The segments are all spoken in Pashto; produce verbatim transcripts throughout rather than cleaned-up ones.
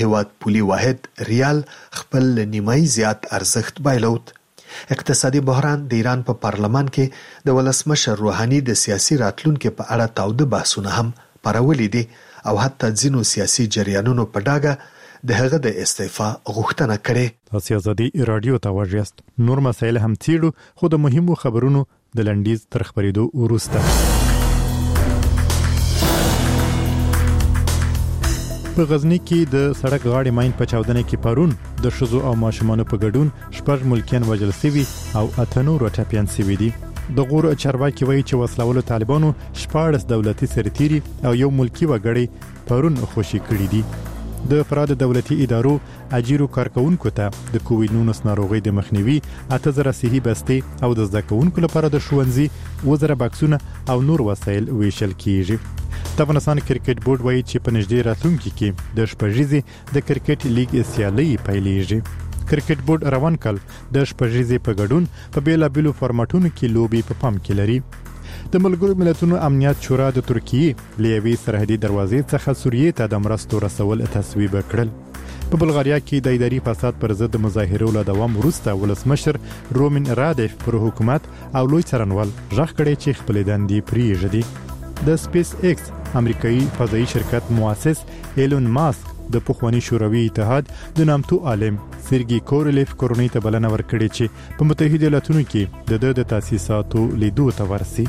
هیواد پولی واحد ریال خپل نیمایي زیات ارزښت بایلود. اقتصادي بحران د ایران په پارلمان کې د ولسمشر روحاني د سیاسي راتلونکو په اړه تاوده بحثونه هم پارولي دي او حتی ځینو سیاسي جریانونو په ډاګه د هغه د استعفا غوښتنه کړې. تاسو ازادي رادیو ته واجیاست. نور مسایل هم تیړو خو د مهمو خبرونو د لنډیز تر خبرېدو وروسته. په غزنی کې د سړک غاړې ماین په چاودنه کې پرون د شذو او ماشومانو په ګډون شپږ ملکیان وژل شوي او اته نور ټپیان شوي دي. د غور چارواکي وایي چې وسلوالو طالبانو شپاړس دولتي سرتیري او یو ملکی وګړي پرون خوشي کړي دي. د فراد دولتي ادارو اجیرو کارکونکو ته د کووډ نولس ناروغي د مخنیوي اته زره صحي بستې او د زده کوونکو لپاره د ښوونځي وزره بکسونه او نور وسایل ویشل کیږي. د افغانستان کرکټ بورډ وایي چې په نږدې راتلونکي کې د شپږیزې د کرکټ لیګ سیالي پیلېږي. کرکټ بورډ روان کال د شپږیزې په ګډون په بیلابیلو فارمټونو کې لوبي په پام کې لري. د ملګرو ملتونو امنیت شورا د ترکیې لیوي سرحدي دروازې څخه سوریې ته د مرستو رسول تصویب کړل. په بلغاریا کې د اداري فساد پر ضد مظاهرو له دوام وروسته ولسمشر رومن رادیف پر حکومت او لوی څارنوال ژغ کړی چې خپل دندې پریږدي. د سپیس ایکس امریکایي فضایي شرکت مؤسس ایلون ماسک د پخوانی شوروي اتحاد د نامتو عالم سرګي کورولیف کورونی ته بلنه ورکړې چې په متحده ایالاتونو کې د د تاسیساتو لیدو ته ورسي.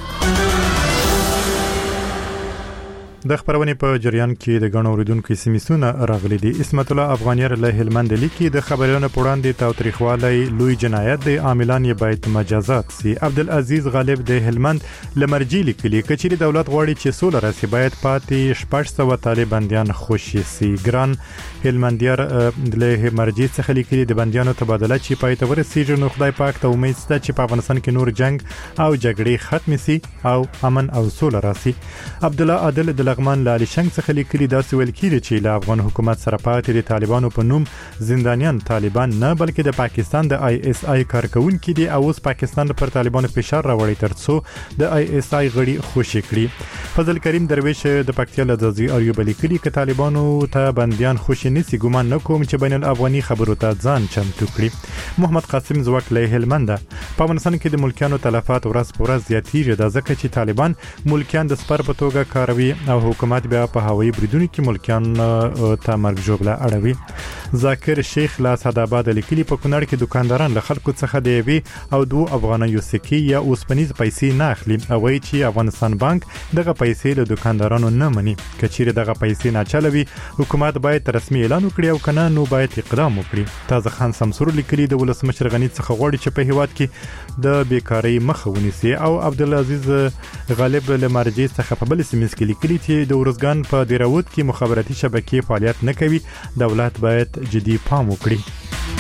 د خبرونې په جریان کې د غنو اوریدونکو سیمسونه راغلي دي. اسمت الله افغانیار له هلمند لیکي د خبرونو په وړاندې تاوتریخوالی لوی جنایت دی، عاملان یې باید مجازات سي. عبدالعزیز غالب د هلمند لمرجی لیکلي کچېری دولت غواړي چې سوله راسي باید پاتې شپږ سوه طالباندیان خوشي سي. ګران هلمندیار له مرجی څخه لیکلي د بندیانو تبادله چې پای ته ورسیږي نو خدای پاک ته امید شته چې په افغانستان کې نور جنگ او جګړې ختم سي او امن او سوله راسي. عبد الله عادل د لغمان لالی شنګ څخه لیکلي داسې ویل کیږي چې له افغان حکومت سره پاتې د طالبانو په نوم زندانیان طالبان نه بلکې د پاکستان د آی اس آی کارکونکي دي او اوس پاکستان پر طالبانو فشار راوړي ترڅو د آی اس آی غړي خوشي کړي. فضل کریم درویش د پکتیا له ځي اریوب لیکلي ک طالبانو ته بنديان خوشي نسی ګومان نکوم چې بین الافغاني خبرو ته ځان چمتو کړي. محمد قاسم زوک له هلمند په افغانستان کې د ملکیانو تلفات ورځ په ورځ زیاتېږي د ځکه چې طالبان ملکیان د سپر په توګه کاروي او حکومت بیا په هوایي بریدونو کې ملکیان ته مرګ ژوبله اړوي. ذاکر شیخ لا سعدآباد لیکلي په کونړ کې دکانداران له خلکو څخه د یوې او دوه افغانیو سکې یا اوسپنیز پیسې نه اخلي او وایي چې افغانستان بانک دغه پیسې له دکاندارانو نه مني. کچېرې دغه پیسې ناچلوي حکومت باید رسمي اعلان وکړي او کنه نو باید اقدام وکړي. تازه خان سمسور لیکلي د ولسمشر غنی څخه غواړي چې په هیواد کې د بیکاری مخه ونیسي او عبدالعزیز غالب له مرجع څخه په بل سیمه کې لیکلي چې د ورزګان په دیراوت کې مخابراتي شبکې فعالیت نه کوي، دولت باید جدي پام وکړي.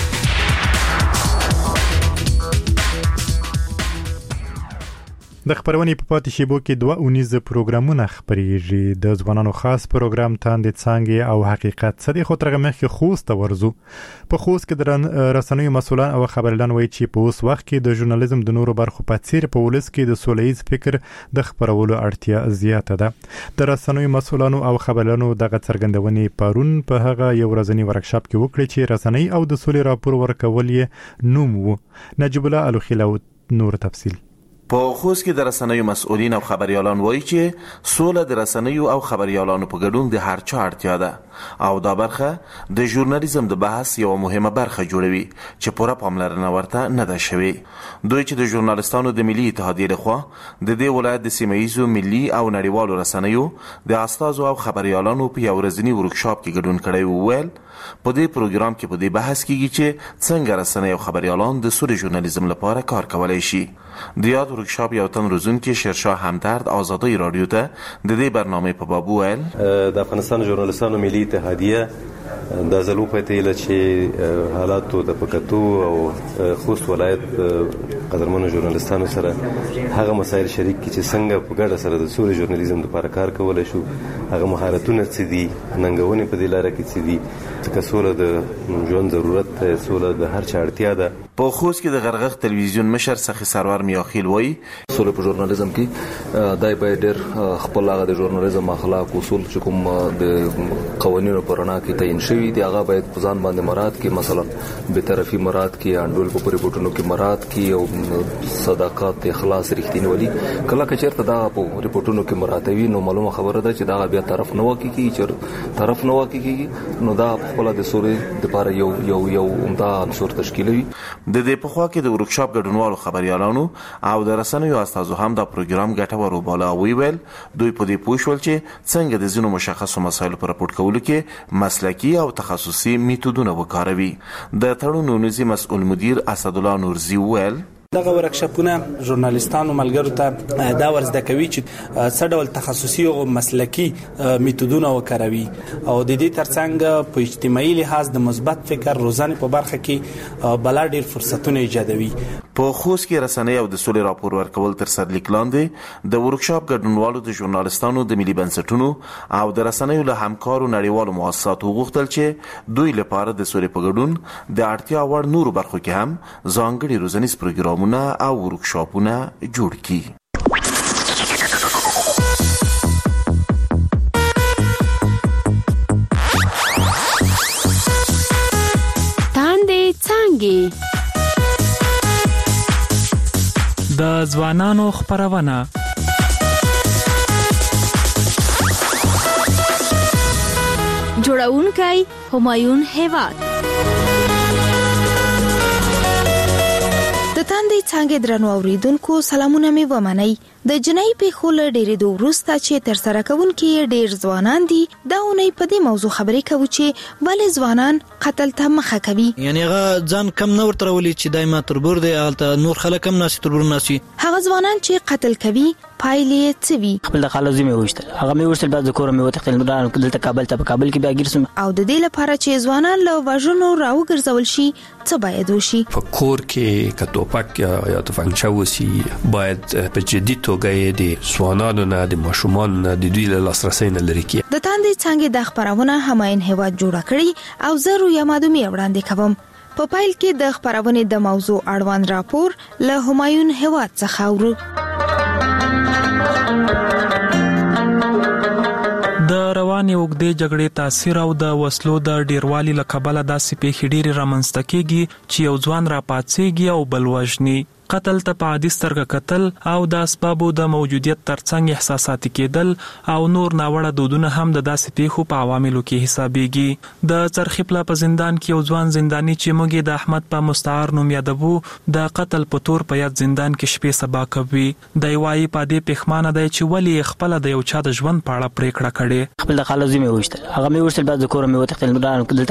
د خبرونې په پاتې شیبو کې دوه اونیزه پروګرامونه خبرېږي. د ځوانانو خاص پروګرام تاندې څانګې او حقیقت څه دی خو ترغه مخکې خوست ته ورزو. په خوست کې د رسنیو مسؤلان او خبريالان وایي چې په اوس وخت کې د ژورنالیزم د نورو برخو په څیر په ولس کې د سولهییز فکر د خبرولو اړتیا زیاته ده. د رسنیو مسؤلانو او خبريالانو دغه څرګندونې پرون په هغه یو ورځنی ورکشاپ کې وکړي چې رسنۍ او د سولې راپور ورکول یې نوم وو. نجیب الله الخیلو نور تفصیل. په خوست کې د رسنیو مسؤلین او خبريالان وایي چې سوله د رسنیو او خبريالانو په ګډون د هر چا اړتیا ده او دا برخه د ژورنالیزم د بحث یو مهمه برخه جوړوي چې پوره پاملرنه ورته نه ده شوې. دوی چې د ژورنالستانو د ملي اتحادیې لخوا د دې ولایت د سیمه‌ایزو ملي او نړیوالو رسنیو د استادو او خبريالانو په یو ورځنی ورکشاپ کې ګډون کړی وویل په دې پروګرام کې په دې بحث کېږي چې څنګه رسنۍ او خبريالان د سولې ژورنالیزم لپاره کار کولای شي. د یاد ورکشاپ یو تن روزونکي شیرشاه همدرد آزادی رادیو ته د دې برنامه په باب ویل د افغانستان ژورنالیستانو ملي اتحادیه د زلو په تیله چې حالاتو د پکتو او خوست ولایت قدرمنو ژورنالیستانو سره هغه مسایل شریک کی چې څنګه په ګډه سره د سولې ژورنالیزم لپاره کار کولای شو، هغه مهارتونه څه دي، ننګونې په دې لاره کې څه دي، ځکه سوله د ژوند ضرورت ده، سوله د هر چا اړتیا ده. په خوست کې د غرغغ تلویزیون مشر سخی سرور میاخیل وایي سوله په ژورنالیزم کې دای باید ډېر خپل هغه د ژورنالیزم اخلاق اصول چې کوم د قوانینو په رڼا کې تعین شوي شوی دی هغه باید په ځان باندې مراد کې، مثلا به طرفي مراد کې، انډول په ریپورتونو کې مراد کې، او صداقت، اخلاص، رښتینولي. کله که چیرته دا په ریپورتونو کې مراتوي نو معلومه خبره ده چې دا بیا طرف نه وکی کی چې طرف نه وکی کی نو دا خپل د سورې د لپاره یو یو یو عمده عنصر تشکیلوي. د دې په خوا کې د ورکشاپ ګډونوالو خبريالانو او د رسنیو استادو هم دا پروګرام ګټور وباله. ویل دوی په دې پوښول چې څنګه د ځینو مشخصو مسایلو پر راپورټ کولو کې مسلکي او تخصصي میتودونه وکاروي. د تړون نونیزي مسؤل مدیر اسد الله نورزي ویل دغه ورکشاپونه ژورنالیستانو ملګرو ته دا ورزده کوي چې څه ډول تخصصي او مسلکي میتودونه وکاروي او د دې ترڅنګ په اجتماعي لحاظ د مثبت فکر روزانه په برخه کې بلا ډیر فرصتونه ایجادوي. په خوست کې رسنۍ او د سولې راپور ورکول تر سر لیک لاندې د ورکشاپ ګډونوالو د ژورنالیستانو د ملي بنسټونو او د رسنیو له همکارو نړیوالو مؤسساتو غوښتل چې دوی لپاره د سولې په ګډون د اړتیا وړ نورو برخو کې هم ځانګړي روزنیز پروګرام او ورکشاپونه جوړ کړي. تاندې څانګې د ځوانانو خپرونه جوړونکی همایون هیواد. د تاندې څنګه درنو اوریدونکو سلامونه می ومنئ. د جنۍ په خول ډېرې د ورسته چې تر سره کوونکي ډېر ځوانان دي دا اونۍ په دې موضوع خبرې کوي چې ولې ځوانان قتل ته مخه کوي. یعنی هغه ځان کم نه ورته ولي چې دایمه تربور دی هغه نور خلک هم ناسي تربور ناسي. هغه ځوانان چې قتل کوي پایلې څه وي؟ خپل د خالو زمي وشتل هغه مې ورسل بعد کور مې وتختل دلته کابل ته په کابل کې بیا ګرځم. او د دې لپاره چې ځوانان له وژنو راوګرځول شي څه باید وشي؟ په کور کې کټوپک یا تفنګچا وسی باید په جدي توګه د ځوانانو نه د ماشومان نه د دوی له لاسرسي نه لري کی. د تاندې څنګه د خبرونه هماین هیواد جوړ کړی او زه رویا مادومي وړاندې کوم. په پایل کې د خبرونه د موضوع اړوند راپور له همایون هیواد څخه اورو. د رواني وګړي جګړې تاثیر او د وسلو د ډیروالي لکبله داسې پیښې ډېری رامنځته کیږي چې یو ځوان را پاتېږي او بل وژني. قتل ته په عادي سترګه کتل او د اسبابو د موجودیت ترڅنګ احساساتي کېدل او نور ناوړه دودونه هم د داسې پیښو په عواملو کې حسابيږي. د چرخي پلا په زندان کې یو ځوان زنداني چې موږ د احمد په مستعار نوم یادوو د قتل په تور په یاد زندان کې شپې سبا کوي. د وایي په دې پښمانه دی چې ولی خپل د یو چا د ژوند په اړه پریکړه کړي. خپل د خالو زمي وشتل هغه مې ورسل بعد کور مې وتختل دلته